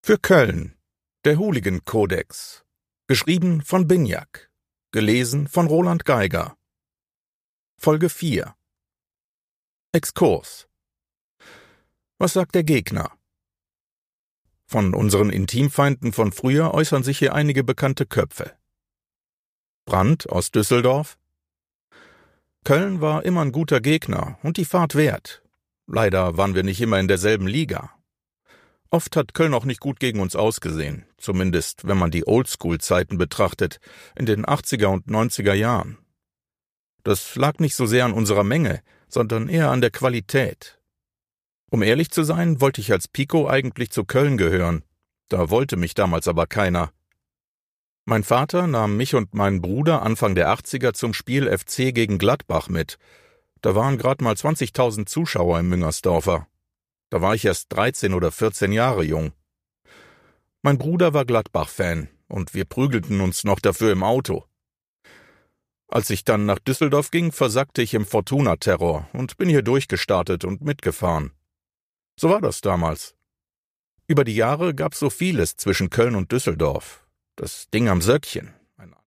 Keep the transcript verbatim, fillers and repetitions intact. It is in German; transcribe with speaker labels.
Speaker 1: Für Köln, der Hooligan-Kodex, geschrieben von Binjak, gelesen von Roland Geiger. Folge vier. Exkurs. Was sagt der Gegner? Von unseren Intimfeinden von früher äußern sich hier einige bekannte Köpfe. Brandt aus Düsseldorf. Köln war immer ein guter Gegner und die Fahrt wert. Leider waren wir nicht immer in derselben Liga. Oft hat Köln auch nicht gut gegen uns ausgesehen, zumindest wenn man die Oldschool-Zeiten betrachtet, in den achtziger und neunziger Jahren. Das lag nicht so sehr an unserer Menge, sondern eher an der Qualität. Um ehrlich zu sein, wollte ich als Pico eigentlich zu Köln gehören. Da wollte mich damals aber keiner. Mein Vater nahm mich und meinen Bruder Anfang der achtziger zum Spiel F C gegen Gladbach mit. Da waren gerade mal zwanzigtausend Zuschauer im Müngersdorfer. Da war ich erst dreizehn oder vierzehn Jahre jung. Mein Bruder war Gladbach-Fan und wir prügelten uns noch dafür im Auto. Als ich dann nach Düsseldorf ging, versackte ich im Fortuna-Terror und bin hier durchgestartet und mitgefahren. So war das damals. Über die Jahre gab's so vieles zwischen Köln und Düsseldorf. Das Ding am Söckchen,